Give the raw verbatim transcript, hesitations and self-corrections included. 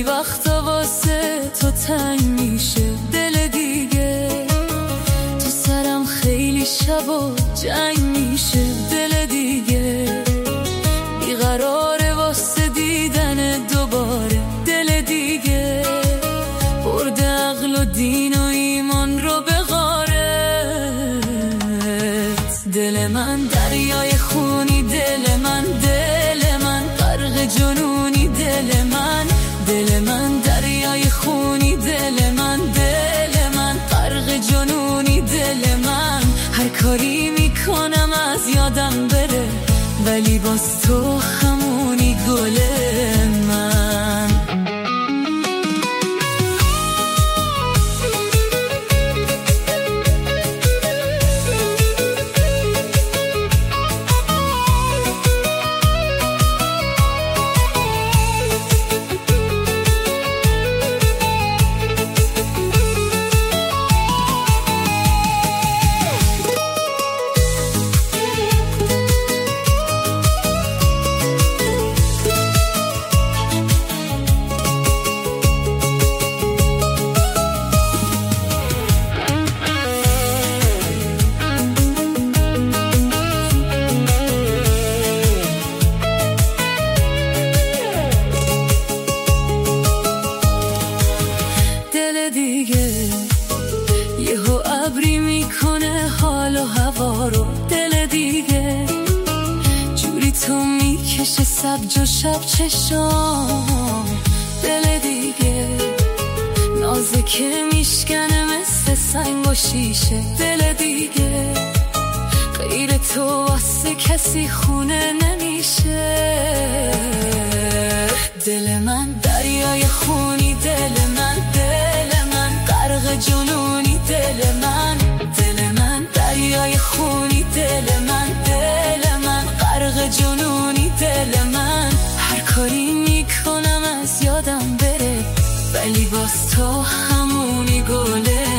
گاهی وقتا واسه تو تنگ میشه دل دیگه، تو سرم خیلی شب و جنگ میشه دل دیگه، بیقراره واسه دیدن دوباره دل دیگه، برده عقل و دین و ایمان رو به غارت. دل من دریای خونی، دل من دل من غرق جنونی، دل من دل من دریای خونی، دل من دل من غرق جنونی، دل من هر کاری میکنم از یادم بره، ولی باز تو همونی گل من. یهو ابری میکنه حال و هوا رو، دل دیگه جوری تو میکشه سبج و شب چشام، دل دیگه نازه که میشکنه مثل سنگ و شیشه، دل دیگه غیر تو واسه کسی خونه نمیشه. دل من دریای خونی، دل من دل من غرق جنونی، دل من دل من دریای خونی، دل من دل من غرق جنونی، دل من هر کاری میکنم از یادم بره، ولی باز تو همونی گله